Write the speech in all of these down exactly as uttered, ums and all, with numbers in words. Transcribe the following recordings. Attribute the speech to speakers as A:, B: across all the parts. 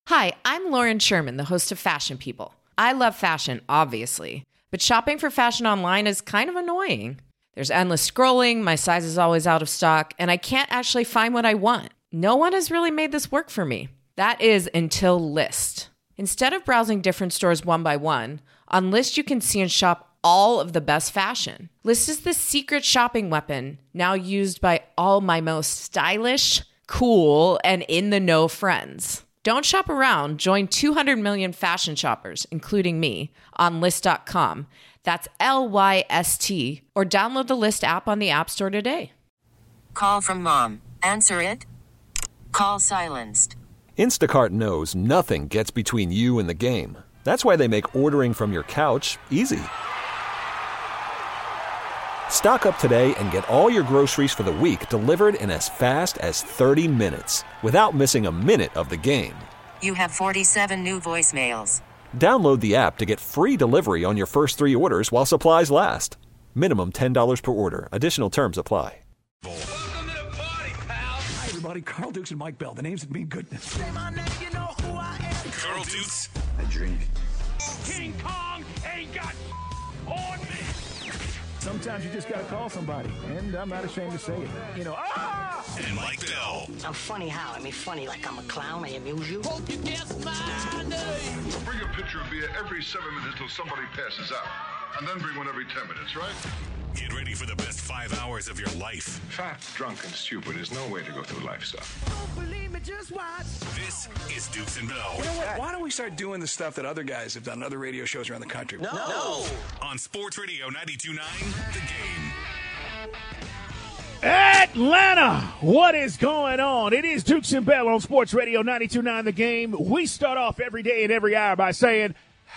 A: Hi, I'm Lauren Sherman, the host of Fashion People. I love fashion, obviously, but shopping for fashion online is kind of annoying. There's endless scrolling, my size is always out of stock, and I can't actually find what I want. No one has really made this work for me. That is until Lyst. Instead of browsing different stores one by one, on Lyst you can see and shop all of the best fashion. Lyst is the secret shopping weapon, now used by all my most stylish, cool, and in-the-know friends. Don't shop around. Join two hundred million fashion shoppers, including me, on Lyst dot com. That's L Y S T. Or download the Lyst app on the App Store today.
B: Call from mom. Answer it. Call silenced.
C: Instacart knows nothing gets between you and the game. That's why they make ordering from your couch easy. Stock up today and get all your groceries for the week delivered in as fast as thirty minutes without missing a minute of the game.
B: You have forty-seven new voicemails.
C: Download the app to get free delivery on your first three orders while supplies last. Minimum ten dollars per order. Additional terms apply.
D: Welcome to the party, pal.
E: Hi, everybody. Carl Dukes and Mike Bell. The names that mean goodness.
D: Say my name, you know who I am.
F: Carl Dukes.
E: I drink.
D: King Kong ain't got on me.
E: Sometimes you just got to call somebody, and I'm not ashamed to say it. You know, ah!
F: And Mike Bell.
G: I'm funny how? I mean, funny like I'm a clown. I amuse you.
D: Hope you guess my name.
H: Bring a pitcher of beer every seven minutes until somebody passes out. And then bring one every ten minutes, right?
F: Get ready for the best five hours of your life.
H: Fat, drunk, and stupid is no way to go through life stuff.
D: Don't believe me, just watch.
F: This is Dukes and Bell.
E: You know what? Why don't we start doing the stuff that other guys have done, other radio shows around the country?
G: No. no.
F: On Sports Radio ninety-two point nine, The Game.
I: Atlanta, what is going on? It is Dukes and Bell on Sports Radio ninety-two point nine The Game. We start off every day and every hour by saying,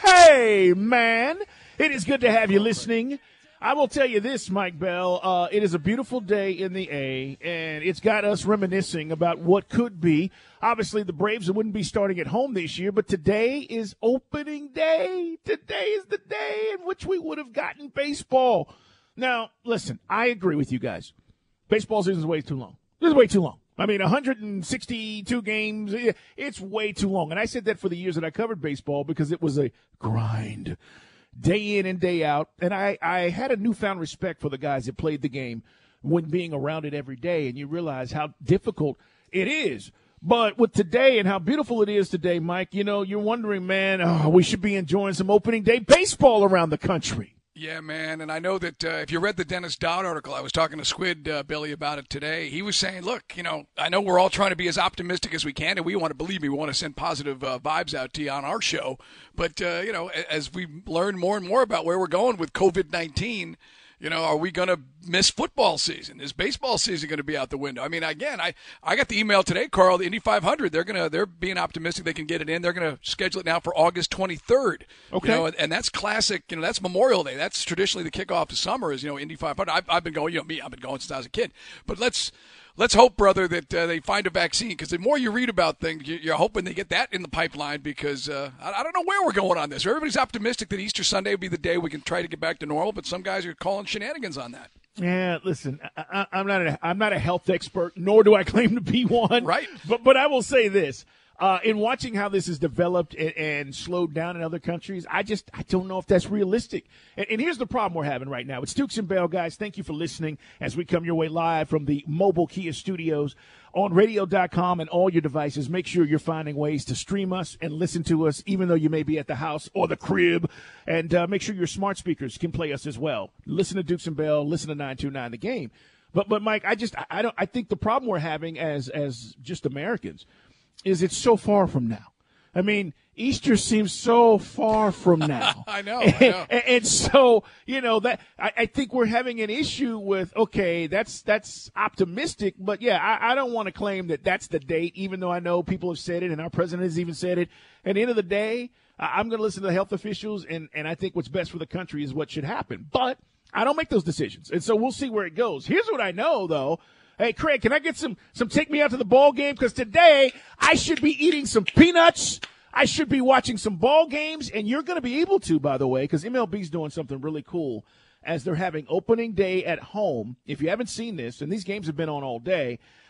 I: hey, man, it is good to have you listening. I will tell you this, Mike Bell, uh, it is a beautiful day in the A, and it's got us reminiscing about what could be. Obviously, the Braves wouldn't be starting at home this year, but today is opening day. Today is the day in which we would have gotten baseball. Now, listen, I agree with you guys. Baseball season is way too long. This is way too long. I mean, one hundred sixty-two games, it's way too long. And I said that for the years that I covered baseball because it was a grind. Day in and day out. And I, I had a newfound respect for the guys that played the game when being around it every day. And you realize how difficult it is. But with today and how beautiful it is today, Mike, you know, you're wondering, man, oh, we should be enjoying some opening day baseball around the country.
E: Yeah, man, and I know that uh, if you read the Dennis Dowd article, I was talking to Squid uh, Billy about it today. He was saying, look, you know, I know we're all trying to be as optimistic as we can, and we want to believe me, we want to send positive uh, vibes out to you on our show. But, uh, you know, as we learn more and more about where we're going with covid nineteen, you know, are we going to miss football season? Is baseball season going to be out the window? I mean, again, I, I got the email today, Carl, the Indy five hundred, they're going to they're being optimistic they can get it in. They're going to schedule it now for August twenty-third.
I: Okay.
E: You know, and, and that's classic, you know, that's Memorial Day. That's traditionally the kickoff to summer is, you know, Indy five hundred. I've, I've been going, you know, me, I've been going since I was a kid. But let's let's hope, brother, that uh, they find a vaccine, because the more you read about things, you're hoping they get that in the pipeline, because uh, I, I don't know where we're going on this. Everybody's optimistic that Easter Sunday will be the day we can try to get back to normal, but some guys are calling shenanigans on that.
I: Yeah, listen, I, I, I'm not a, I'm not a health expert, nor do I claim to be one.
E: Right.
I: But but I will say this. Uh, in watching how this is developed and, and slowed down in other countries, I just I don't know if that's realistic. And, and here's the problem we're having right now. It's Dukes and Bell, guys. Thank you for listening as we come your way live from the mobile Kia studios on radio dot com and all your devices. Make sure you're finding ways to stream us and listen to us, even though you may be at the house or the crib. And uh, make sure your smart speakers can play us as well. Listen to Dukes and Bell. Listen to nine two nine The Game. But but Mike, I just I don't I think the problem we're having as as just Americans is it's so far from now. I mean, Easter seems so far from now.
E: I know.
I: And,
E: I know.
I: and, and so, you know, that I, I think we're having an issue with, okay, that's that's optimistic, but yeah, I, I don't want to claim that that's the date, even though I know people have said it and our president has even said it. At the end of the day, I'm going to listen to the health officials, and, and I think what's best for the country is what should happen. But I don't make those decisions, and so we'll see where it goes. Here's what I know, though. Hey, Craig, can I get some, some take me out to the ball game? Because today I should be eating some peanuts. I should be watching some ball games, and you're going to be able to, by the way, because M L B's doing something really cool as they're having opening day at home. If you haven't seen this, and these games have been on all day,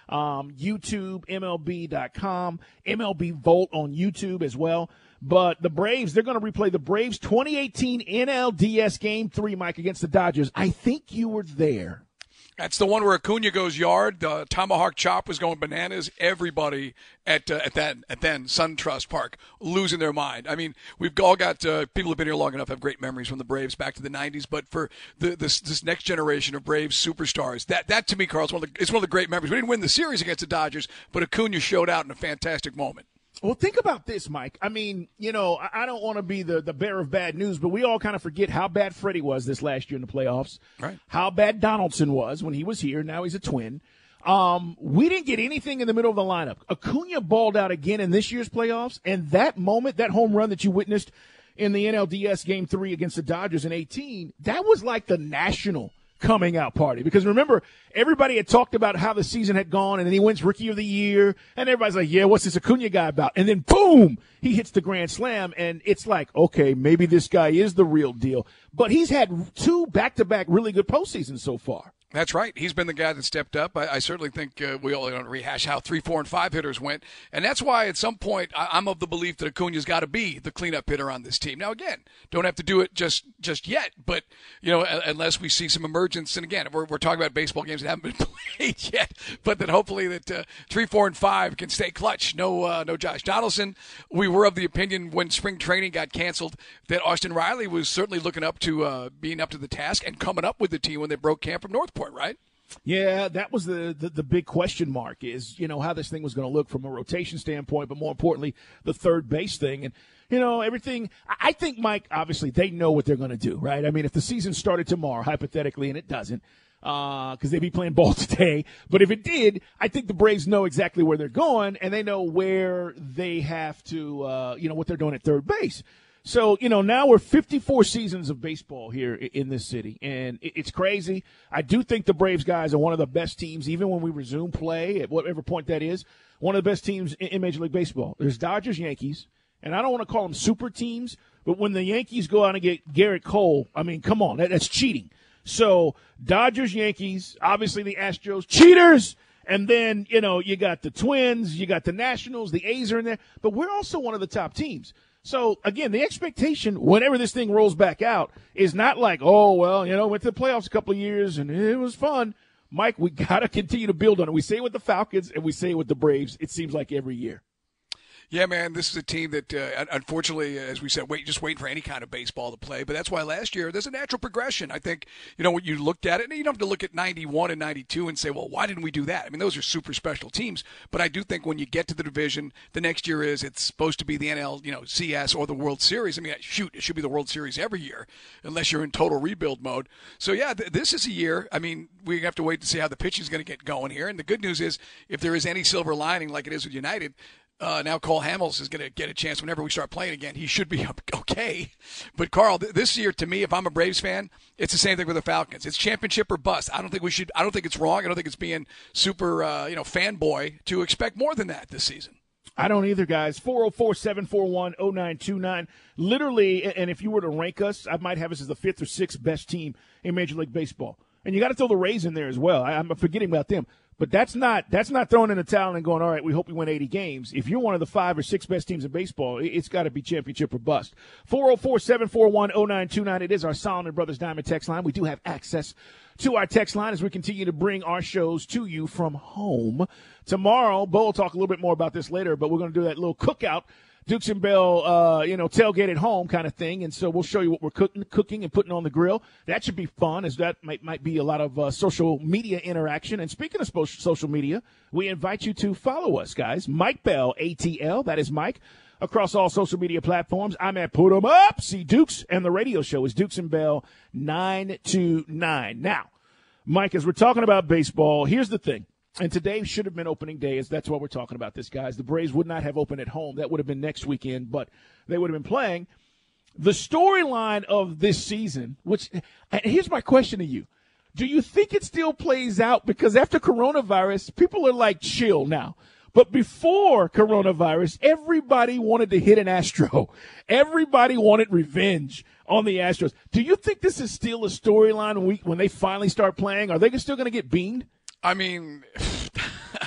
I: um, YouTube, M L B dot com, M L B Volt on YouTube as well. But the Braves, they're going to replay the Braves twenty eighteen N L D S Game three, Mike, against the Dodgers. I think you were there.
E: That's the one where Acuna goes yard. The tomahawk chop was going bananas. Everybody at uh, at that at then SunTrust Park losing their mind. I mean, we've all got uh, people who've been here long enough have great memories from the Braves back to the nineties. But for the this this next generation of Braves superstars, that that to me, Carl, is one of the, it's one of the great memories. We didn't win the series against the Dodgers, but Acuna showed out in a fantastic moment.
I: Well, think about this, Mike. I mean, you know, I don't want to be the, the bearer of bad news, but we all kind of forget how bad Freddie was this last year in the playoffs.
E: Right.
I: How bad Donaldson was when he was here. Now he's a Twin. Um, we didn't get anything in the middle of the lineup. Acuna balled out again in this year's playoffs, and that moment, that home run that you witnessed in the N L D S Game three against the Dodgers in eighteen, that was like the national coming out party. Because remember, everybody had talked about how the season had gone, and then he wins Rookie of the Year, and everybody's like, yeah, what's this Acuna guy about? And then boom, he hits the grand slam, and it's like, okay, maybe this guy is the real deal. But he's had two back-to-back really good postseasons so far.
E: That's right. He's been the guy that stepped up. I, I certainly think uh, we all don't rehash how three, four, and five hitters went. And that's why at some point I, I'm of the belief that Acuna's got to be the cleanup hitter on this team. Now, again, don't have to do it just just yet. But, you know, unless we see some emergence. And, again, we're, we're talking about baseball games that haven't been played yet. But that hopefully that uh, three, four, and five can stay clutch. No, uh, no Josh Donaldson. We were of the opinion when spring training got canceled that Austin Riley was certainly looking up to uh, being up to the task and coming up with the team when they broke camp from Northport. Right?
I: Yeah, that was the, the, the big question mark is, you know, how this thing was going to look from a rotation standpoint, but more importantly, the third base thing. And, you know, everything, I think, Mike, obviously, they know what they're going to do, right? I mean, if the season started tomorrow, hypothetically, and it doesn't, because uh, they'd be playing ball today, but if it did, I think the Braves know exactly where they're going, and they know where they have to, uh, you know, what they're doing at third base. So, you know, now we're fifty-four seasons of baseball here in this city, and it's crazy. I do think the Braves guys are one of the best teams, even when we resume play at whatever point that is, one of the best teams in Major League Baseball. There's Dodgers, Yankees, and I don't want to call them super teams, but when the Yankees go out and get Garrett Cole, I mean, come on, that, that's cheating. So Dodgers, Yankees, obviously the Astros, cheaters. And then, you know, you got the Twins, you got the Nationals, the A's are in there, but we're also one of the top teams. So, again, the expectation, whenever this thing rolls back out, is not like, oh, well, you know, went to the playoffs a couple of years and it was fun. Mike, we got to continue to build on it. We say it with the Falcons and we say it with the Braves, it seems like every year.
E: Yeah, man, this is a team that, uh, unfortunately, as we said, wait, just waiting for any kind of baseball to play. But that's why last year there's a natural progression. I think, you know, when you looked at it, and you don't have to look at ninety-one and ninety-two and say, well, why didn't we do that? I mean, those are super special teams. But I do think when you get to the division, the next year is it's supposed to be the N L, you know, C S or the World Series. I mean, shoot, it should be the World Series every year, unless you're in total rebuild mode. So, yeah, th- this is a year. I mean, we have to wait to see how the pitching is going to get going here. And the good news is, if there is any silver lining like it is with United, Uh, now Cole Hamels is going to get a chance whenever we start playing again. He should be okay. But, Carl, th- this year, to me, if I'm a Braves fan, it's the same thing with the Falcons. It's championship or bust. I don't think we should – I don't think it's wrong. I don't think it's being super, uh, you know, fanboy to expect more than that this season.
I: I don't either, guys. four oh four, seven four one, oh nine two nine. Literally, and if you were to rank us, I might have us as the fifth or sixth best team in Major League Baseball. And you got to throw the Rays in there as well. I, I'm forgetting about them. But that's not that's not throwing in the towel and going, all right, we hope we win eighty games. If you're one of the five or six best teams in baseball, it's got to be championship or bust. four oh four, seven four one, oh nine two nine. It is our Solomon Brothers Diamond text line. We do have access to our text line as we continue to bring our shows to you from home. Tomorrow, Bo will talk a little bit more about this later, but we're going to do that little cookout. Dukes and Bell, uh, you know, tailgate at home kind of thing. And so we'll show you what we're cooking, cooking and putting on the grill. That should be fun, as that might, might be a lot of uh, social media interaction. And speaking of social media, we invite you to follow us, guys. Mike Bell, A T L. That is Mike. Across all social media platforms. I'm at Put 'em Up. See Dukes. And the radio show is Dukes and Bell nine two nine. Now, Mike, as we're talking about baseball, here's the thing. And today should have been opening day, as that's why we're talking about this, guys. The Braves would not have opened at home. That would have been next weekend, but they would have been playing. The storyline of this season, which – here's my question to you. Do you think it still plays out? Because after coronavirus, people are like chill now. But before coronavirus, everybody wanted to hit an Astro. Everybody wanted revenge on the Astros. Do you think this is still a storyline when, we, when they finally start playing? Are they still going to get beamed?
E: I mean,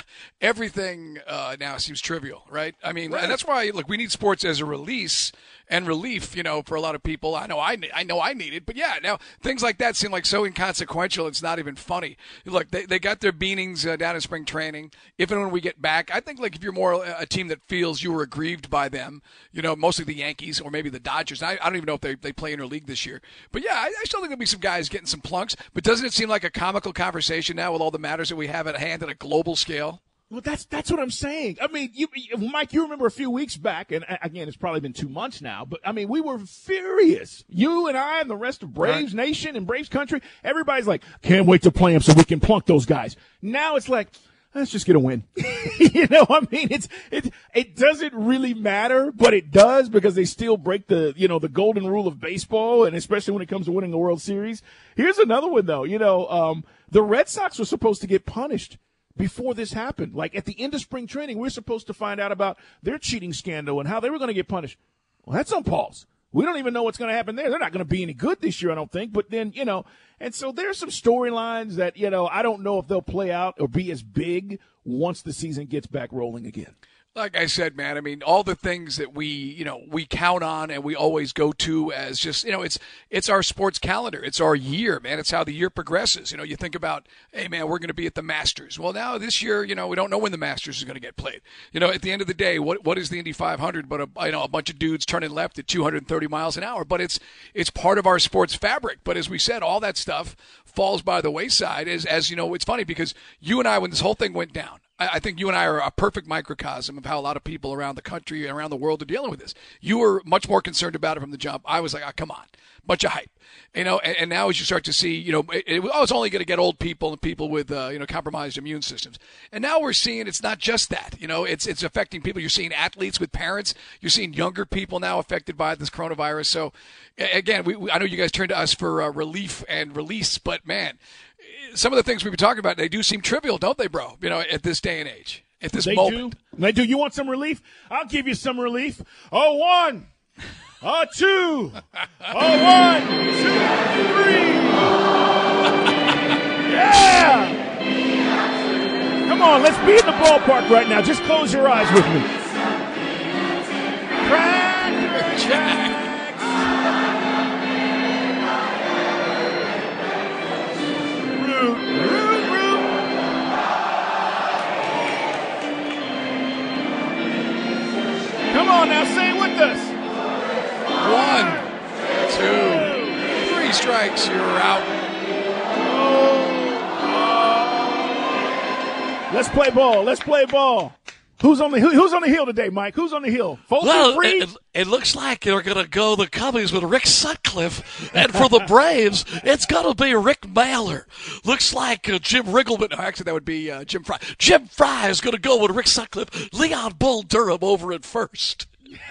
E: everything uh, now seems trivial, right? I mean,
I: Right.
E: and that's why, look, we need sports as a release and relief, you know, for a lot of people. I know I, I know I need it, but yeah, now things like that seem like so inconsequential. It's not even funny. Look, they they got their beanings uh, down in spring training. If and when we get back, I think like if you're more a team that feels you were aggrieved by them, you know, mostly the Yankees or maybe the Dodgers. I, I don't even know if they they play interleague this year, but yeah, I, I still think there'll be some guys getting some plunks. But doesn't it seem like a comical conversation now with all the matters that we have at hand at a global scale?
I: Well, that's that's what I'm saying. I mean, you, Mike, you remember a few weeks back, and again, it's probably been two months now, but I mean, we were furious. You and I and the rest of Braves right. Nation and Braves country, everybody's like, can't wait to play them so we can plunk those guys. Now it's like, let's just get a win. You know, I mean, it's it it doesn't really matter, but it does because they still break the you know the golden rule of baseball, and especially when it comes to winning the World Series. Here's another one though. You know, um, the Red Sox were supposed to get punished before this happened. Like at the end of spring training, we're supposed to find out about their cheating scandal and how they were going to get punished. Well, that's on pause. We don't even know what's going to happen there. They're not going to be any good this year, I don't think. But then, you know, and so there's some storylines that, you know, I don't know if they'll play out or be as big once the season gets back rolling again.
E: Like I said, man, I mean, all the things that we, you know, we count on and we always go to as just, you know, it's it's our sports calendar. It's our year, man. It's how the year progresses. You know, you think about, hey, man, we're going to be at the Masters. Well, now this year, you know, we don't know when the Masters is going to get played. You know, at the end of the day, what what is the Indy five hundred but a, you know, a bunch of dudes turning left at two hundred thirty miles an hour? But it's it's part of our sports fabric. But as we said, all that stuff falls by the wayside as, as you know, it's funny because you and I, when this whole thing went down, I think you and I are a perfect microcosm of how a lot of people around the country and around the world are dealing with this. You were much more concerned about it from the jump. I was like, oh, come on, bunch of hype, you know. And, and now as you start to see, you know, it, it, oh, it's only going to get old people and people with, uh, you know, compromised immune systems. And now we're seeing it's not just that, you know, it's it's affecting people. You're seeing athletes with parents. You're seeing younger people now affected by this coronavirus. So, again, we, we I know you guys turn to us for uh, relief and release, but man, some of the things we've been talking about, they do seem trivial, don't they, bro? You know, at this day and age, at this
I: they
E: moment.
I: Do. They do. You want some relief? I'll give you some relief. Oh, one. Oh, two. Oh, one, two, three. Yeah. Come on, let's be in the ballpark right now. Just close your eyes with me. Cracker Jacks. Root, root, root. Come on now, say it with us.
E: One, two, three strikes, you're out.
I: Let's play ball. Let's play ball. Who's on the Who's on the hill today, Mike? Who's on the hill? Folsom
J: well,
I: Free?
J: it, it looks like they're going to go the Cubbies with Rick Sutcliffe, and for the Braves, it's going to be Rick Mailer. Looks like uh, Jim Riggleman. No, actually, that would be uh, Jim Fry. Jim Fry is going to go with Rick Sutcliffe. Leon Bull Durham over at first.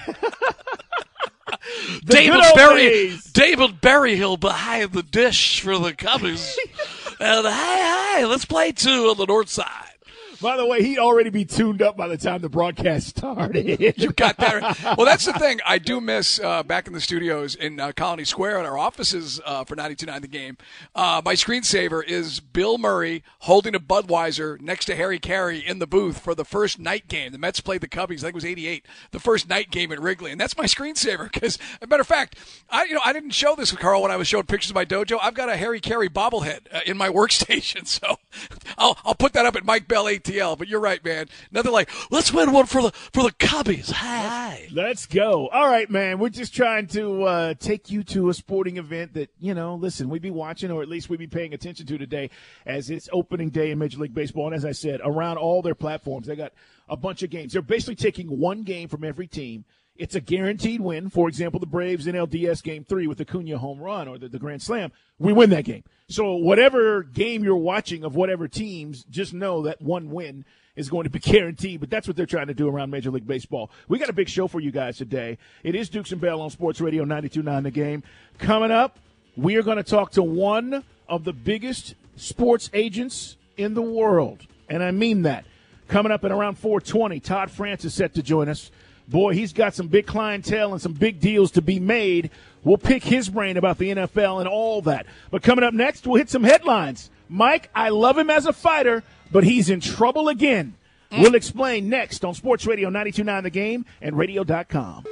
J: David Berry, David Berryhill behind the dish for the Cubbies. And hey, hey, let's play two on the north side.
I: By the way, he'd already be tuned up by the time the broadcast started.
E: You got that right. Well, that's the thing. I do miss uh, back in the studios in uh, Colony Square at our offices uh, for ninety-two point nine The Game. Uh, my screensaver is Bill Murray holding a Budweiser next to Harry Carey in the booth for the first night game. The Mets played the Cubbies. I think it was eighty-eight, the first night game at Wrigley. And that's my screensaver because, as a matter of fact, I you know I didn't show this, Carl, when I was showing pictures of my dojo. I've got a Harry Carey bobblehead uh, in my workstation. So I'll, I'll put that up at Mike Bell A T L. But you're right, man. Nothing like, let's win one for the for the Cubbies. Hi.
I: Let's go. All right, man. We're just trying to uh, take you to a sporting event that, you know, listen, we be watching or at least we be paying attention to today as it's opening day in Major League Baseball. And as I said, around all their platforms, they got a bunch of games. They're basically taking one game from every team. It's a guaranteed win. For example, the Braves N L D S Game three with the Cunha home run or the, the Grand Slam. We win that game. So whatever game you're watching of whatever teams, just know that one win is going to be guaranteed, but that's what they're trying to do around Major League Baseball. We got a big show for you guys today. It is Dukes and Bell on Sports Radio ninety-two point nine The Game. Coming up, we are going to talk to one of the biggest sports agents in the world, and I mean that. Coming up at around four twenty, Todd France is set to join us. Boy, he's got some big clientele and some big deals to be made. We'll pick his brain about the N F L and all that. But coming up next, we'll hit some headlines. Mike, I love him as a fighter, but he's in trouble again. Mm. We'll explain next on Sports Radio ninety-two point nine The Game and radio dot com.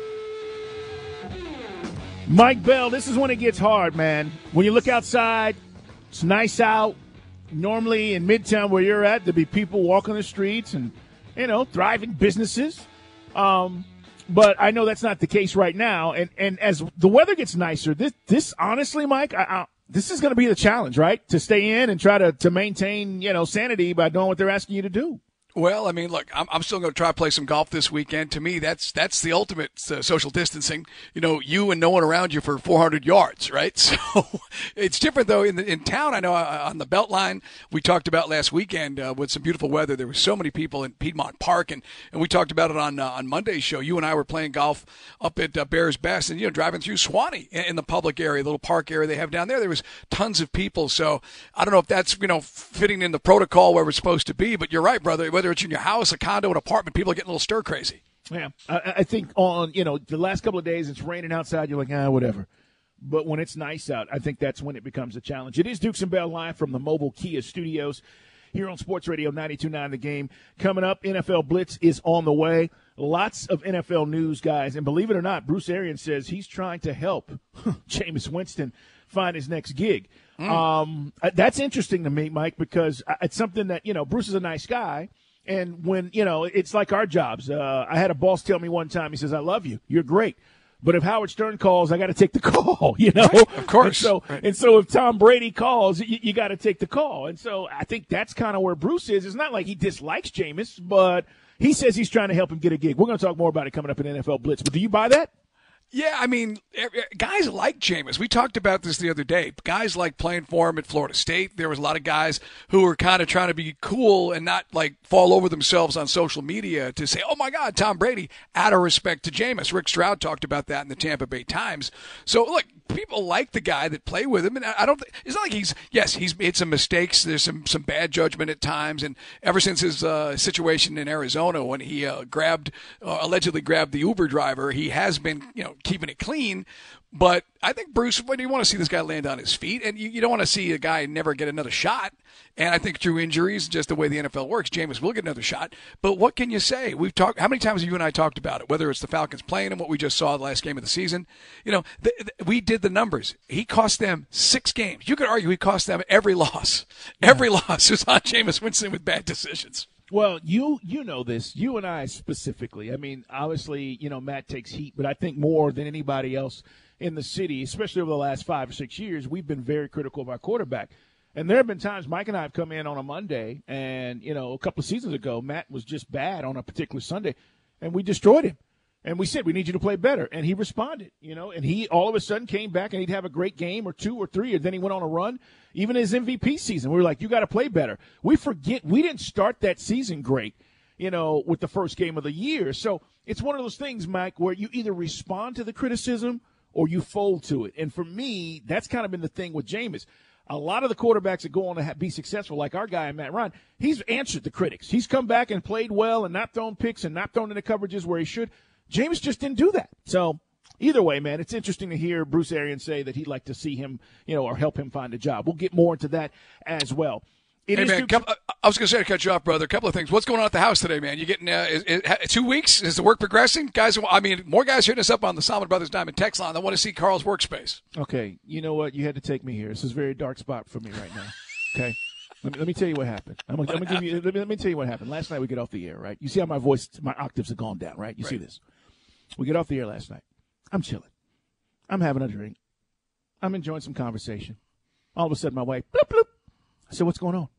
I: Mike Bell, this is when it gets hard, man. When you look outside, it's nice out. Normally in Midtown where you're at, there'd be people walking the streets and, you know, thriving businesses. Um, but I know that's not the case right now. And, and as the weather gets nicer, this, this honestly, Mike, I, I, this is going to be the challenge, right? To stay in and try to, to maintain, you know, sanity by doing what they're asking you to do.
E: Well, I mean, look, I'm, I'm still going to try to play some golf this weekend. To me, that's that's the ultimate uh, social distancing. You know, you and no one around you for four hundred yards, right? So it's different, though. In the, in town, I know uh, on the Beltline, we talked about last weekend uh, with some beautiful weather. There were so many people in Piedmont Park, and, and we talked about it on uh, on Monday's show. You and I were playing golf up at uh, Bears Best, and, you know, driving through Swanee in, in the public area, the little park area they have down there. There was tons of people. So I don't know if that's, you know, fitting in the protocol where we're supposed to be, but you're right, brother. Whether it's in your house, a condo, an apartment, people are getting a little stir crazy.
I: Yeah, I, I think on, you know, the last couple of days it's raining outside. You're like, ah, whatever. But when it's nice out, I think that's when it becomes a challenge. It is Dukes and Bell live from the mobile Kia studios here on Sports Radio ninety-two point nine The Game. Coming up, N F L Blitz is on the way. Lots of N F L news, guys. And believe it or not, Bruce Arians says he's trying to help Jameis Winston find his next gig. Mm. Um, that's interesting to me, Mike, because it's something that, you know, Bruce is a nice guy. And when, you know, it's like our jobs. Uh, I had a boss tell me one time, he says, I love you. You're great. But if Howard Stern calls, I got to take the call, you know?
E: Right, of course.
I: And so,
E: right.
I: and so if Tom Brady calls, you, you got to take the call. And so I think that's kind of where Bruce is. It's not like he dislikes Jameis, but he says he's trying to help him get a gig. We're going to talk more about it coming up in N F L Blitz. But do you buy that?
E: Yeah, I mean, guys like Jameis. We talked about this the other day. Guys like playing for him at Florida State. There was a lot of guys who were kind of trying to be cool and not, like, fall over themselves on social media to say, oh, my God, Tom Brady, out of respect to Jameis. Rick Stroud talked about that in the Tampa Bay Times. So, look, people like the guy that play with him. And I don't think – it's not like he's – yes, he's made some mistakes. There's some, some bad judgment at times. And ever since his uh, situation in Arizona when he uh, grabbed uh, – allegedly grabbed the Uber driver, he has been, you know, keeping it clean. But I think, Bruce, what do you want to see this guy land on his feet? And you, you don't want to see a guy never get another shot. And I think through injuries, just the way the N F L works, Jameis will get another shot. But what can you say? We've talked. How many times have you and I talked about it? Whether it's the Falcons playing and what we just saw the last game of the season. You know, th- th- we did the numbers. He cost them six games. You could argue he cost them every loss. Every yeah. loss was on Jameis Winston with bad decisions.
I: Well, you you know this. You and I specifically. I mean, obviously, you know, Matt takes heat, but I think more than anybody else in the city, especially over the last five or six years, we've been very critical of our quarterback. And there have been times Mike and I have come in on a Monday, and, you know, a couple of seasons ago, Matt was just bad on a particular Sunday, and we destroyed him. And we said, we need you to play better. And he responded, you know, and he all of a sudden came back and he'd have a great game or two or three, and then he went on a run. Even his M V P season, we were like, you got to play better. We forget we didn't start that season great, you know, with the first game of the year. So it's one of those things, Mike, where you either respond to the criticism or you fold to it. And for me, that's kind of been the thing with Jameis. A lot of the quarterbacks that go on to have, be successful, like our guy, Matt Ryan, he's answered the critics. He's come back and played well and not thrown picks and not thrown into coverages where he should. Jameis just didn't do that. So either way, man, it's interesting to hear Bruce Arians say that he'd like to see him, you know, or help him find a job. We'll get more into that as well. It
E: hey,
I: is
E: man,
I: to-
E: couple, I was going to say to cut you off, brother. A couple of things. What's going on at the house today, man? You getting uh, is, is, two weeks? Is the work progressing? Guys, I mean, more guys hitting us up on the Solomon Brothers Diamond text line. They want to see Carl's workspace.
I: Okay, you know what? You had to take me here. This is a very dark spot for me right now. Okay? Let me, let me tell you what happened. I'm gonna, I'm gonna give you. Let me, let me tell you what happened. Last night we get off the air, right? You see how my voice, my octaves have gone down, right? You right. see this? We get off the air last night. I'm chilling. I'm having a drink. I'm enjoying some conversation. All of a sudden, my wife, bloop, bloop. I said, what's going on?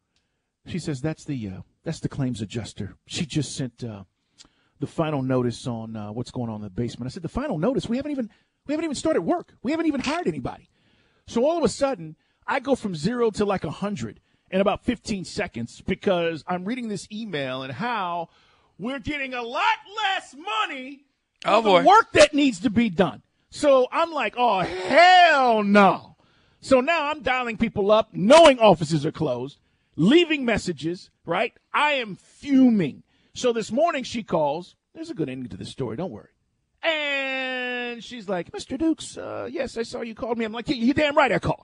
I: She says, that's the uh, that's the claims adjuster. She just sent uh, the final notice on uh, what's going on in the basement. I said, the final notice? We haven't even we haven't even started work. We haven't even hired anybody. So all of a sudden, I go from zero to like one hundred in about fifteen seconds because I'm reading this email and how we're getting a lot less money for
E: oh, boy.
I: the work that needs to be done. So I'm like, oh, hell no. So now I'm dialing people up, knowing offices are closed, leaving messages, right? I am fuming. So this morning she calls. There's a good ending to this story. Don't worry. And she's like, Mister Dukes, uh, yes, I saw you called me. I'm like, yeah, you're damn right I called.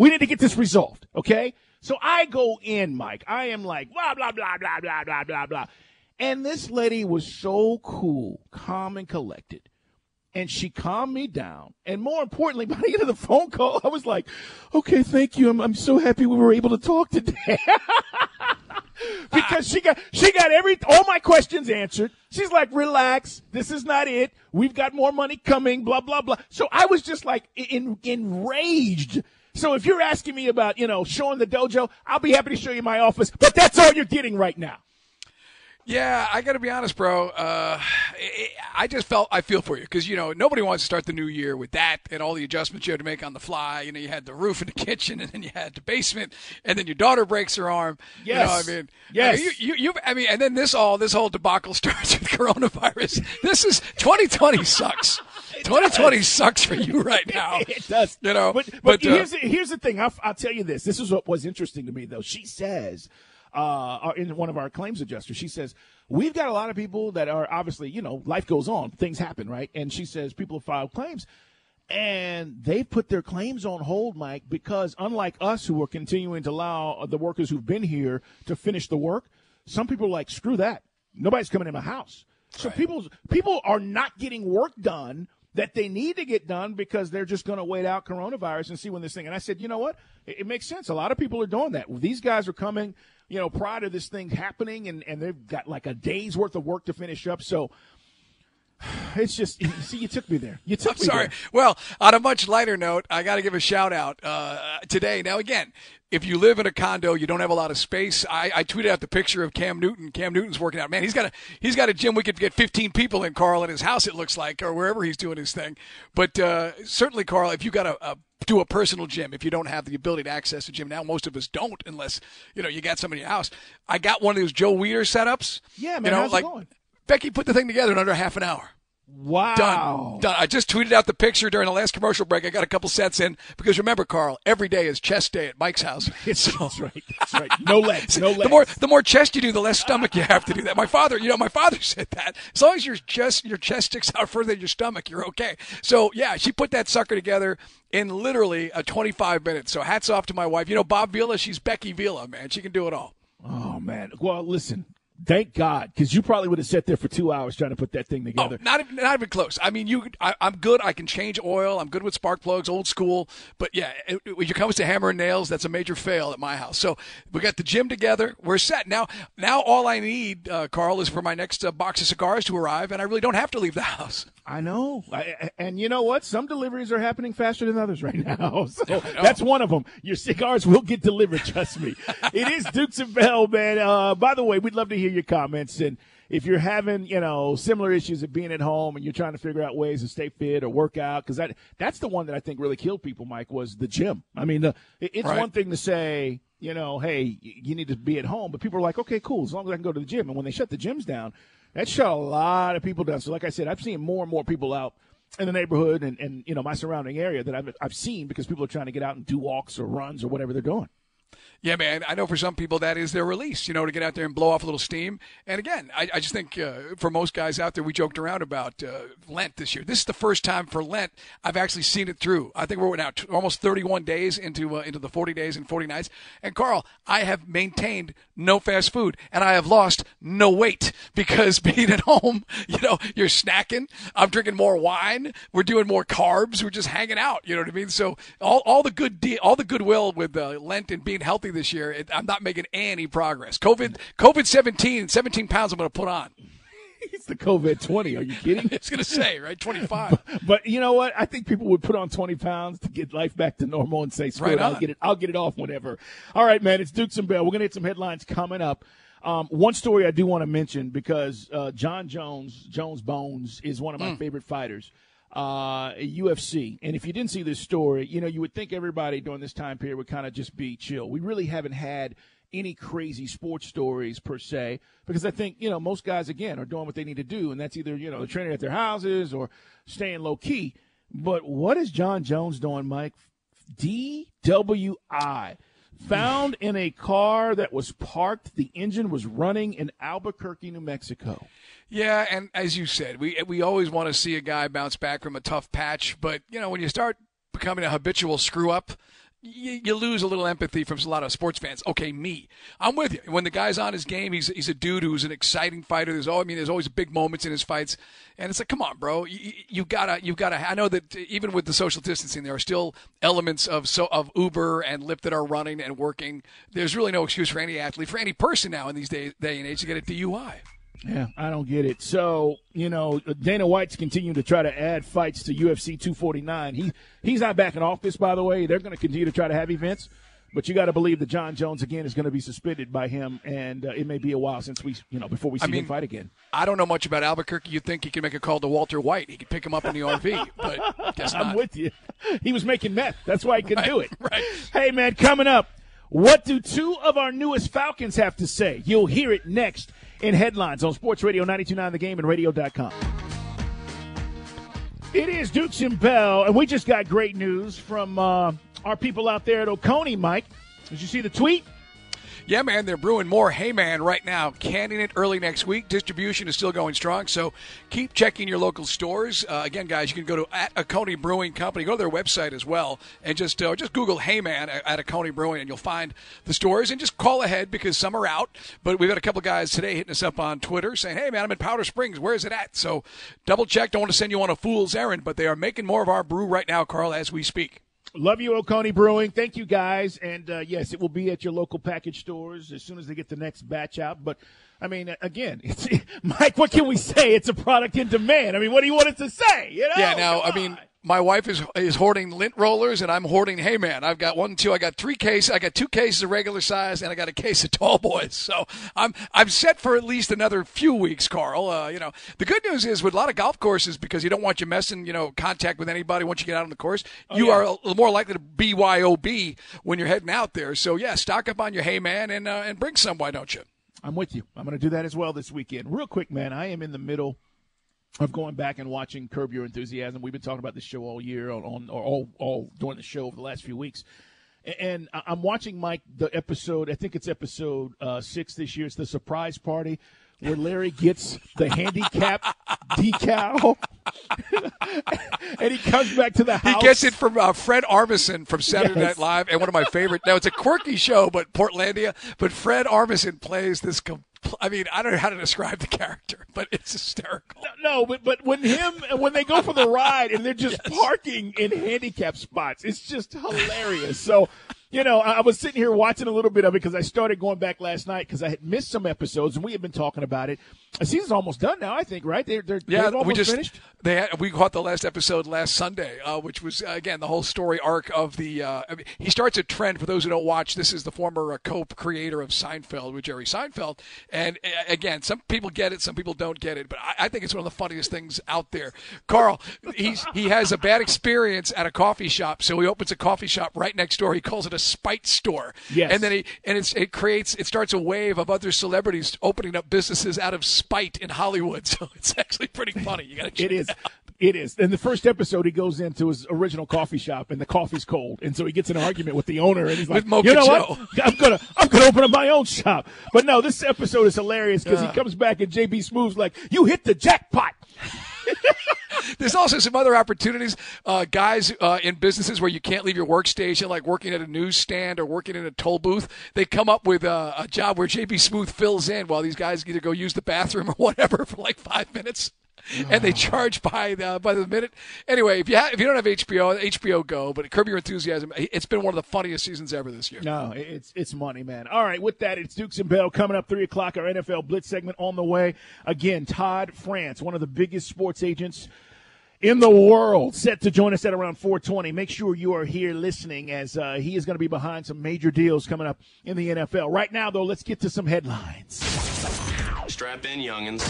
I: We need to get this resolved, okay? So I go in, Mike. I am like, blah, blah, blah, blah, blah, blah, blah, blah. And this lady was so cool, calm, and collected. And she calmed me down. And more importantly, by the end of the phone call, I was like, okay, thank you. I'm, I'm so happy we were able to talk today. Because she got she got every all my questions answered. She's like, relax. This is not it. We've got more money coming, blah, blah, blah. So I was just like in, enraged. So if you're asking me about, you know, showing the dojo, I'll be happy to show you my office. But that's all you're getting right now.
E: Yeah, I got to be honest, bro. Uh, it, I just felt I feel for you because, you know, nobody wants to start the new year with that and all the adjustments you had to make on the fly. You know, you had the roof in the kitchen and then you had the basement and then your daughter breaks her arm.
I: Yes.
E: You know, I mean,
I: yes.
E: I mean, you, you, you, I mean, and then this all, this whole debacle starts with coronavirus. This is twenty twenty sucks. twenty twenty does. Sucks for you right now.
I: It does.
E: You know,
I: but, but, but here's, uh, the, here's the thing. I'll, I'll tell you this. This is what was interesting to me, though. She says, uh, in one of our claims adjusters, she says, we've got a lot of people that are obviously, you know, life goes on. Things happen, right? And she says people have filed claims. And they put their claims on hold, Mike, because unlike us who are continuing to allow the workers who've been here to finish the work, some people are like, screw that. Nobody's coming in my house. So right. people, people are not getting work done that they need to get done because they're just going to wait out coronavirus and see when this thing. And I said, you know what? It, it makes sense. A lot of people are doing that. These guys are coming, you know, prior to this thing happening, and, and they've got like a day's worth of work to finish up. So it's just, see, you took me there. You took
E: I'm
I: me
E: sorry.
I: there.
E: Well, on a much lighter note, I got to give a shout out uh, today. Now, again, if you live in a condo, you don't have a lot of space. I, I tweeted out the picture of Cam Newton. Cam Newton's working out. Man, he's got a he's got a gym we could get fifteen people in, Carl, in his house, it looks like, or wherever he's doing his thing. But uh, certainly, Carl, if you got a, a do a personal gym, if you don't have the ability to access a gym now, most of us don't, unless you know you got somebody in your house. I got one of those Joe Weider setups.
I: Yeah, man,
E: you know,
I: how's
E: like
I: it going?
E: Becky put the thing together in under half an hour.
I: Wow.
E: Done. Done. I just tweeted out the picture during the last commercial break. I got a couple sets in because remember, Carl, every day is chest day at Mike's house.
I: So, that's right. That's right. No legs. No legs.
E: The more the more chest you do, the less stomach you have to do that. My father, you know, my father said that. As long as your chest your chest sticks out further than your stomach, you're okay. So yeah, she put that sucker together in literally a twenty-five minutes. So hats off to my wife. You know, Bob Vila, she's Becky Vila, man. She can do it all.
I: Oh man. Well, listen. Thank God, because you probably would have sat there for two hours trying to put that thing together.
E: Oh, not even, not even close. I mean, you, I, I'm good. I can change oil. I'm good with spark plugs, old school. But yeah, it, it, when it comes to hammer and nails, that's a major fail at my house. So we got the gym together. We're set now. Now all I need, uh, Carl, is for my next uh, box of cigars to arrive, and I really don't have to leave the house.
I: I know. I, and you know what? Some deliveries are happening faster than others right now. So that's one of them. Your cigars will get delivered, trust me. It is Dukes and Bell, man. Uh, by the way, we'd love to hear your comments. And if you're having, you know, similar issues of being at home and you're trying to figure out ways to stay fit or work out, because that, that's the one that I think really killed people, Mike, was the gym. I mean, the, it's right. one thing to say, you know, hey, you need to be at home. But people are like, okay, cool, as long as I can go to the gym. And when they shut the gyms down, that shut a lot of people down. So like I said, I've seen more and more people out in the neighborhood and, and you know, my surrounding area that I've, I've seen because people are trying to get out and do walks or runs or whatever they're doing.
E: Yeah, man. I know for some people that is their release, you know, to get out there and blow off a little steam. And again, I, I just think uh, for most guys out there, we joked around about uh, Lent this year. This is the first time for Lent I've actually seen it through. I think we're now t- almost thirty-one days into uh, into the forty days and forty nights. And Carl, I have maintained no fast food, and I have lost no weight because being at home, you know, you're snacking. I'm drinking more wine. We're doing more carbs. We're just hanging out. You know what I mean? So all all the good de- all the goodwill with uh, Lent and being healthy this year, it, I'm not making any progress. COVID, COVID seventeen, seventeen pounds I'm going to put on.
I: It's the COVID twenty. Are you kidding?
E: It's going to say, right, twenty-five.
I: But, but you know what? I think people would put on twenty pounds to get life back to normal and say, screw
E: right
I: it, I'll get it, I'll get it off whenever. All right, man, it's Dukes and Bell. We're going to hit some headlines coming up. Um, one story I do want to mention because uh, John Jones, Jones Bones, is one of my mm. favorite fighters. Uh, U F C. And if you didn't see this story, you know, you would think everybody during this time period would kind of just be chill. We really haven't had any crazy sports stories per se, because I think, you know, most guys, again, are doing what they need to do. And that's either, you know, they're training at their houses or staying low key. But what is John Jones doing, Mike? D W I. Found in a car that was parked. The engine was running in Albuquerque, New Mexico.
E: Yeah, and as you said, we we always want to see a guy bounce back from a tough patch. But, you know, when you start becoming a habitual screw-up, you, you lose a little empathy from a lot of sports fans. Okay, me, I'm with you. When the guy's on his game, he's he's a dude who's an exciting fighter. There's always, I mean, there's always big moments in his fights, and it's like, come on, bro, you, you gotta, you gotta. I know that even with the social distancing, there are still elements of so of Uber and Lyft that are running and working. There's really no excuse for any athlete, for any person now in these days, day and age, to get a D U I.
I: Yeah, I don't get it. So, you know, Dana White's continuing to try to add fights to U F C two forty-nine. He He's not backing off this, by the way. They're going to continue to try to have events. But you got to believe that John Jones, again, is going to be suspended by him, and uh, it may be a while since we, you know, before we see I mean, him fight again.
E: I don't know much about Albuquerque. You'd think he could make a call to Walter White. He could pick him up in the R V, but guess not.
I: I'm with you. He was making meth. That's why he couldn't
E: right,
I: do it.
E: Right.
I: Hey, man, coming up, what do two of our newest Falcons have to say? You'll hear it next in headlines on Sports Radio ninety-two point nine The Game and radio dot com. It is Dukes and Bell, and we just got great news from uh, our people out there at Oconee, Mike. Did you see the tweet?
E: Yeah, man, they're brewing more Hey Man right now, canning it early next week. Distribution is still going strong, so keep checking your local stores. Uh, again, guys, you can go to at Oconee Brewing Company. Go to their website as well, and just uh, just Google Hey Man at Oconee Brewing, and you'll find the stores. And just call ahead because some are out. But we've got a couple of guys today hitting us up on Twitter saying, hey, man, I'm in Powder Springs. Where is it at? So double check. Don't want to send you on a fool's errand, but they are making more of our brew right now, Carl, as we speak.
I: Love you, Oconee Brewing. Thank you, guys. And, uh, yes, it will be at your local package stores as soon as they get the next batch out. But, I mean, again, it's, Mike, what can we say? It's a product in demand. I mean, what do you want it to say? You know?
E: Yeah, now, I mean, my wife is is hoarding lint rollers, and I'm hoarding Hey Man. I've got one, two, I got three cases. I got two cases of regular size, and I got a case of tall boys. So I'm I'm set for at least another few weeks, Carl. Uh, you know, the good news is with a lot of golf courses, because you don't want you messing, you know, contact with anybody once you get out on the course, oh, you yeah. are a, more likely to B Y O B when you're heading out there. So yeah, stock up on your Hey Man and uh, and bring some, why don't you?
I: I'm with you. I'm going to do that as well this weekend. Real quick, man, I am in the middle of going back and watching Curb Your Enthusiasm. We've been talking about this show all year, on, on or all, all during the show over the last few weeks. And I'm watching, Mike, the episode, I think it's episode uh, six this year. It's the surprise party where Larry gets the handicap decal. And he comes back to the house.
E: He gets it from uh, Fred Armisen from Saturday
I: Yes.
E: Night Live, and one of my favorite. Now, it's a quirky show, but Portlandia. But Fred Armisen plays this com- I mean, I don't know how to describe the character, but it's hysterical.
I: No, no but but when him when they go for the ride and they're just yes. parking in handicap spots, it's just hilarious. So, you know, I was sitting here watching a little bit of it because I started going back last night because I had missed some episodes and we had been talking about it. The season's almost done now, I think, right? They're, they're,
E: yeah,
I: they're almost
E: we just
I: finished.
E: They had, we caught the last episode last Sunday, uh, which was uh, again the whole story arc of the. Uh, I mean, he starts a trend for those who don't watch. This is the former uh, co-creator of Seinfeld with Jerry Seinfeld, and uh, again, some people get it, some people don't get it, but I, I think it's one of the funniest things out there. Carl, he's he has a bad experience at a coffee shop, so he opens a coffee shop right next door. He calls it a spite store.
I: Yes.
E: And then he and it's, it creates it starts a wave of other celebrities opening up businesses out of spite in Hollywood. So it's actually pretty funny. You got to check
I: it is.
E: It out.
I: It is. In the first episode, he goes into his original coffee shop, and the coffee's cold, and so he gets in an argument with the owner, and he's like,
E: Mocha
I: "You know
E: Joe.
I: what? I'm gonna, I'm gonna open up my own shop." But no, this episode is hilarious because
E: uh.
I: he comes back and J B Smooth's like, "You hit the jackpot."
E: There's also some other opportunities, uh, guys uh, in businesses where you can't leave your workstation, like working at a newsstand or working in a toll booth. They come up with a, a job where J B Smooth fills in while these guys either go use the bathroom or whatever for like five minutes. And they charge by the, by the minute. Anyway, if you ha- if you don't have H B O, H B O Go. But Curb Your Enthusiasm, it's been one of the funniest seasons ever this year.
I: No, it's it's money, man. All right, with that, it's Dukes and Bell coming up three o'clock. Our N F L Blitz segment on the way. Again, Todd France, one of the biggest sports agents in the world, set to join us at around four twenty. Make sure you are here listening as uh, he is going to be behind some major deals coming up in the N F L. Right now, though, let's get to some headlines.
K: Strap in, youngins.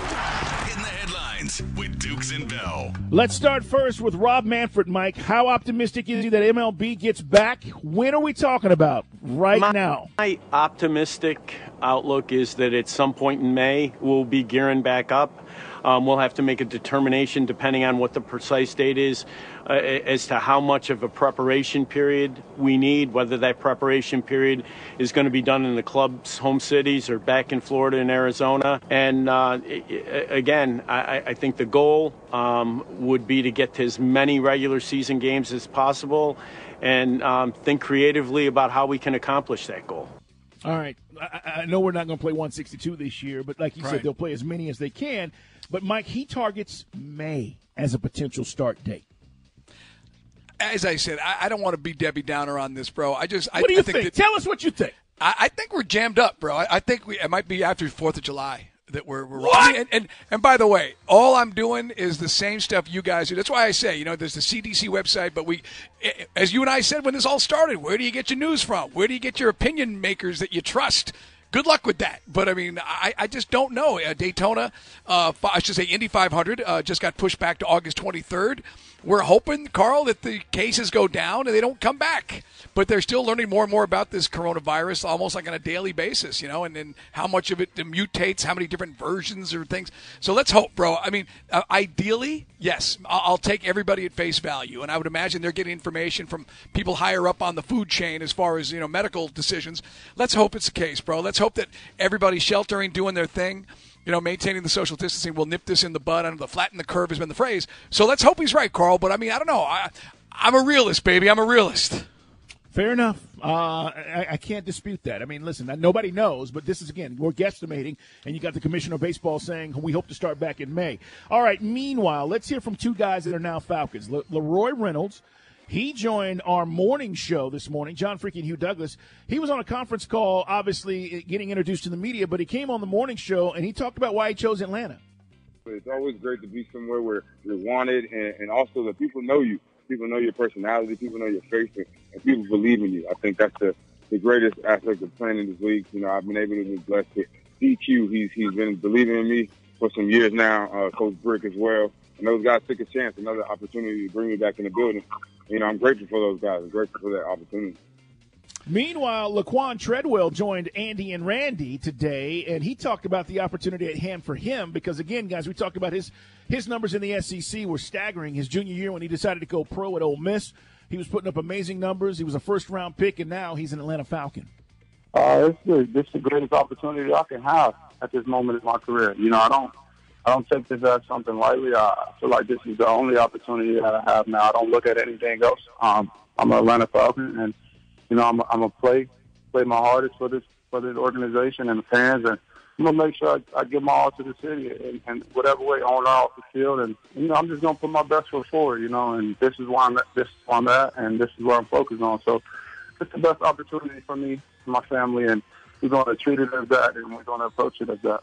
F: In the headlines with Dukes and Bell.
I: Let's start first with Rob Manfred, Mike. How optimistic is he that M L B gets back? When are we talking about? Right
L: my,
I: now.
L: My optimistic outlook is that at some point in May, we'll be gearing back up. Um, we'll have to make a determination, depending on what the precise date is, uh, as to how much of a preparation period we need, whether that preparation period is going to be done in the club's home cities or back in Florida and Arizona. And uh, again, I, I think the goal um, would be to get to as many regular season games as possible and um, think creatively about how we can accomplish that goal.
I: All right. I, I know we're not going to play one sixty-two this year, but like you
E: Right.
I: said, they'll play as many as they can. But, Mike, he targets May as a potential start date.
E: As I said, I, I don't want to be Debbie Downer on this, bro. I just, I,
I: What do you
E: I think?
I: think?
E: That,
I: Tell us what you think.
E: I, I think we're jammed up, bro. I, I think we it might be after Fourth of July that we're, we're
I: What?
E: and, and and by the way, all I'm doing is the same stuff you guys do. That's why I say, you know, there's the C D C website, but we, as you and I said when this all started, where do you get your news from? Where do you get your opinion makers that you trust? Good luck with that. But, I mean, I, I just don't know. Uh, Daytona, uh, I should say Indy five hundred, uh, just got pushed back to August twenty-third. We're hoping, Carl, that the cases go down and they don't come back. But they're still learning more and more about this coronavirus almost like on a daily basis, you know, and then how much of it mutates, how many different versions or things. So let's hope, bro. I mean, uh, ideally, yes, I'll, I'll take everybody at face value. And I would imagine they're getting information from people higher up on the food chain as far as, you know, medical decisions. Let's hope it's the case, bro. Let's hope that everybody's sheltering, doing their thing. You know, maintaining the social distancing will nip this in the bud. I know the flatten the curve has been the phrase. So let's hope he's right, Carl. But, I mean, I don't know. I, I'm a realist, baby. I'm a realist.
I: Fair enough. Uh, I, I can't dispute that. I mean, listen, nobody knows, but this is, again, we're guesstimating, and you got the commissioner of baseball saying we hope to start back in May. All right, meanwhile, let's hear from two guys that are now Falcons. Le- Leroy Reynolds, he joined our morning show this morning, John freaking Hugh Douglas. He was on a conference call, obviously getting introduced to the media, but he came on the morning show, and he talked about why he chose Atlanta.
M: It's always great to be somewhere where you're wanted, and, and also that people know you. People know your personality. People know your face, and, and people believe in you. I think that's the, the greatest aspect of playing in this league. You know, I've been able to be blessed to D Q. He's he's been believing in me for some years now. Uh, Coach Brick as well. And those guys took a chance, another opportunity to bring me back in the building. You know, I'm grateful for those guys. I'm grateful for that opportunity.
I: Meanwhile, Laquan Treadwell joined Andy and Randy today, and he talked about the opportunity at hand for him because, again, guys, we talked about his his numbers in the S E C were staggering. His junior year when he decided to go pro at Ole Miss, he was putting up amazing numbers. He was a first-round pick, and now he's an Atlanta Falcon.
N: Uh, it's the, this is the greatest opportunity I can have at this moment in my career. You know, I don't I don't take this as something lightly. I feel like this is the only opportunity that I have now. I don't look at anything else. Um, I'm an Atlanta Falcon, and you know, I'm I'm a play play my hardest for this for this organization and the fans, and I'm gonna make sure I, I give my all to the city in, in whatever way, on or off the field. And you know, I'm just gonna put my best foot forward. You know, and this is why I'm at, this is where I'm at, and this is where I'm focused on. So it's the best opportunity for me, for my family, and we're gonna treat it as that, and we're gonna approach it as that.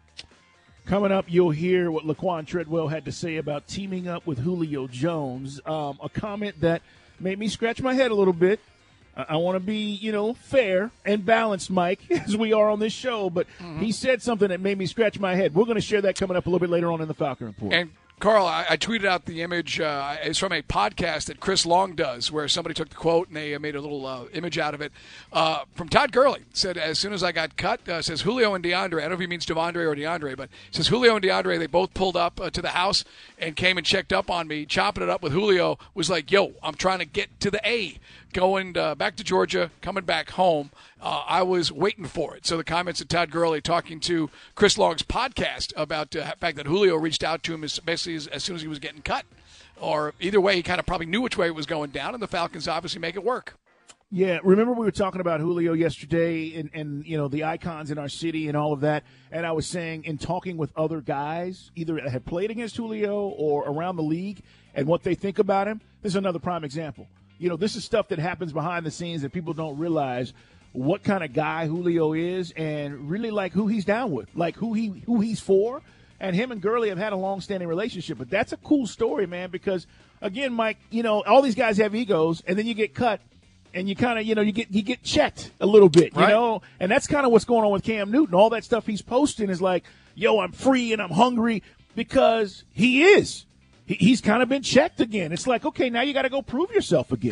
I: Coming up, you'll hear what Laquan Treadwell had to say about teaming up with Julio Jones, um, a comment that made me scratch my head a little bit. I, I want to be, you know, fair and balanced, Mike, as we are on this show, but mm-hmm. he said something that made me scratch my head. We're going to share that coming up a little bit later on in the Falcon Report.
E: And Carl, I, I tweeted out the image. Uh, it's from a podcast that Chris Long does, where somebody took the quote and they made a little uh, image out of it. Uh, from Todd Gurley, said, as soon as I got cut, uh, says Julio and DeAndre, I don't know if he means Devondre or DeAndre, but says Julio and DeAndre, they both pulled up uh, to the house and came and checked up on me. Chopping it up with Julio was like, yo, I'm trying to get to the A. Going uh, back to Georgia, coming back home. Uh, I was waiting for it. So the comments of Todd Gurley talking to Chris Long's podcast about uh, the fact that Julio reached out to him as, basically as, as soon as he was getting cut. Or either way, he kind of probably knew which way it was going down, and the Falcons obviously make it work.
I: Yeah, remember we were talking about Julio yesterday and, and, you know, the icons in our city and all of that, and I was saying in talking with other guys, either that had played against Julio or around the league, and what they think about him, this is another prime example. You know, this is stuff that happens behind the scenes that people don't realize what kind of guy Julio is and really like who he's down with, like who he who he's for. And him and Gurley have had a long-standing relationship. But that's a cool story, man, because, again, Mike, you know, all these guys have egos, and then you get cut, and you kind of, you know, you get you get checked a little bit, you
E: right.
I: know. And that's kind of what's going on with Cam Newton. All that stuff he's posting is like, yo, I'm free and I'm hungry, because he is. He, he's kind of been checked again. It's like, okay, now you got to go prove yourself again.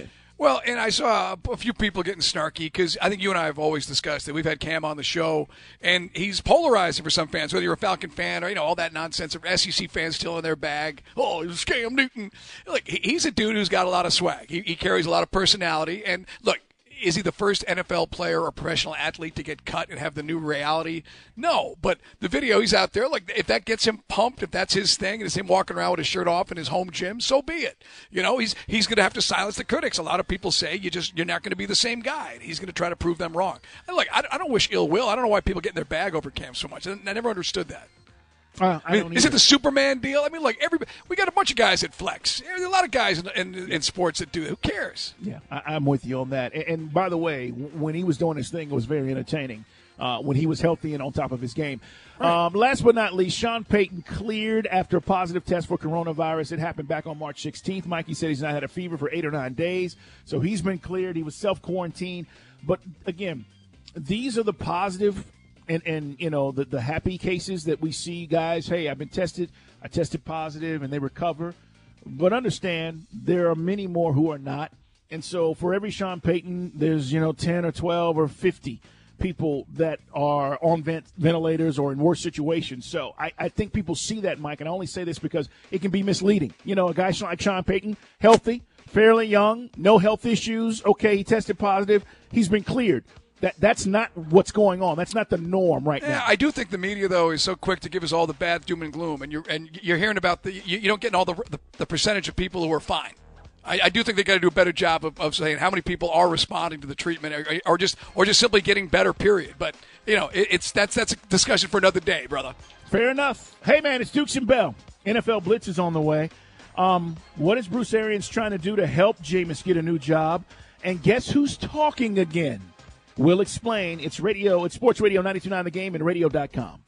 E: Well, and I saw a few people getting snarky because I think you and I have always discussed it. We've had Cam on the show, and he's polarizing for some fans, whether you're a Falcon fan or, you know, all that nonsense of S E C fans still in their bag. Oh, it's Cam Newton. Look, he's a dude who's got a lot of swag. He, he carries a lot of personality. And, look, is he the first N F L player or professional athlete to get cut and have the new reality? No, but the video, he's out there. Like, if that gets him pumped, if that's his thing, and it's him walking around with his shirt off in his home gym, so be it. You know, he's he's going to have to silence the critics. A lot of people say you just you're not going to be the same guy. And he's going to try to prove them wrong. And look, I, I don't wish ill will. I don't know why people get in their bag over Cam so much. I, I never understood that.
I: Uh, I
E: I mean,
I: don't
E: is
I: either.
E: it the Superman deal? I mean, like everybody, we got a bunch of guys that flex. There's a lot of guys in, in, in sports that do it. Who cares?
I: Yeah, I, I'm with you on that. And, and by the way, w- when he was doing his thing, it was very entertaining. Uh, when he was healthy and on top of his game. Right. Um, last but not least, Sean Payton cleared after a positive test for coronavirus. It happened back on March sixteenth. Mikey said he's not had a fever for eight or nine days, so he's been cleared. He was self-quarantined. But again, these are the positive and, and you know, the, the happy cases that we see, guys. Hey, I've been tested. I tested positive, and they recover. But understand, there are many more who are not. And so for every Sean Payton, there's, you know, ten or twelve or fifty people that are on vent- ventilators or in worse situations. So I, I think people see that, Mike, and I only say this because it can be misleading. You know, a guy like Sean Payton, healthy, fairly young, no health issues. Okay, he tested positive. He's been cleared. That That's not what's going on. That's not the norm right
E: yeah,
I: now.
E: I do think the media, though, is so quick to give us all the bad doom and gloom, and you're and you're hearing about the you, you don't get all the, the the percentage of people who are fine. I, I do think they got to do a better job of, of saying how many people are responding to the treatment, or, or just or just simply getting better. Period. But you know, it, it's that's that's a discussion for another day, brother.
I: Fair enough. Hey, man, it's Dukes and Bell. N F L Blitz is on the way. Um, what is Bruce Arians trying to do to help Jameis get a new job? And guess who's talking again? We'll explain. It's radio. It's Sports Radio ninety-two point nine The Game and radio dot com.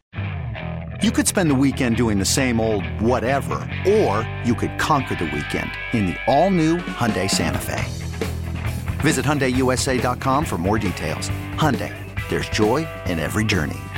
O: You could spend the weekend doing the same old whatever, or you could conquer the weekend in the all-new Hyundai Santa Fe. Visit Hyundai U S A dot com for more details. Hyundai, there's joy in every journey.